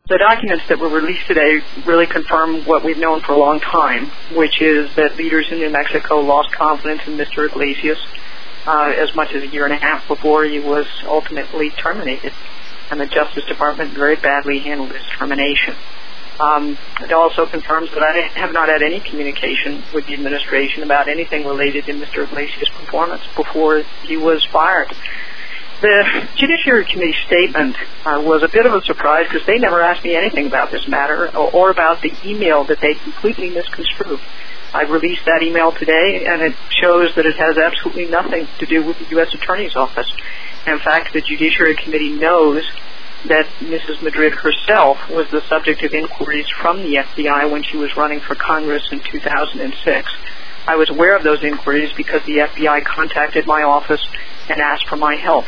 The documents that were released today really confirm what we've known for a long time, which is that leaders in New Mexico lost confidence in Mr. Iglesias as much as a year and a half before he was ultimately terminated. And the Justice Department very badly handled his termination. It also confirms that I have not had any communication with the administration about anything related to Mr. Iglesias' performance before he was fired. The Judiciary Committee statement was a bit of a surprise because they never asked me anything about this matter or about the email that they completely misconstrued. I released that email today, and it shows that it has absolutely nothing to do with the U.S. Attorney's Office. In fact, the Judiciary Committee knows that Mrs. Madrid herself was the subject of inquiries from the FBI when she was running for Congress in 2006. I was aware of those inquiries because the FBI contacted my office and asked for my help.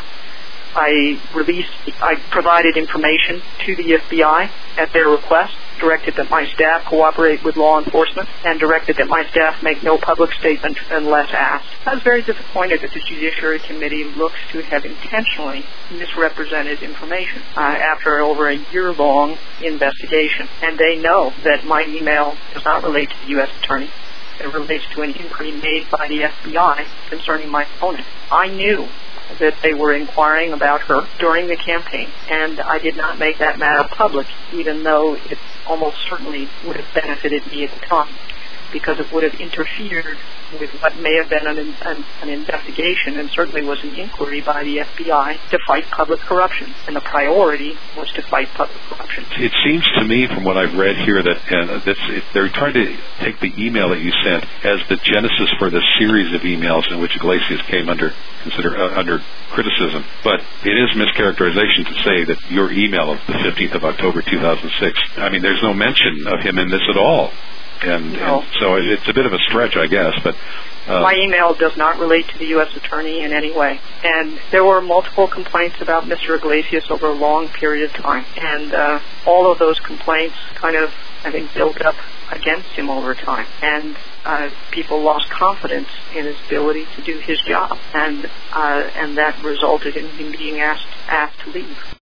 I provided information to the FBI at their request, directed that my staff cooperate with law enforcement, and directed that my staff make no public statement unless asked. I was very disappointed that the Judiciary Committee looks to have intentionally misrepresented information after over a year-long investigation. And they know that my email does not relate to the U.S. Attorney. It relates to an inquiry made by the FBI concerning my opponent. I knew that they were inquiring about her during the campaign, and I did not make that matter public, even though it almost certainly would have benefited me at the time, because it would have interfered with what may have been an investigation, and certainly was an inquiry by the FBI to fight public corruption, and the priority was to fight public corruption. It seems to me, from what I've read here, that they're trying to take the email that you sent as the genesis for the series of emails in which Iglesias came under criticism. But it is mischaracterization to say that your email of the 15th of October 2006, I mean, there's no mention of him in this at all. And so it's a bit of a stretch, I guess. But my email does not relate to the U.S. Attorney in any way. And there were multiple complaints about Mr. Iglesias over a long period of time. And all of those complaints kind of, I think, built up against him over time. And people lost confidence in his ability to do his job. And that resulted in him being asked to leave.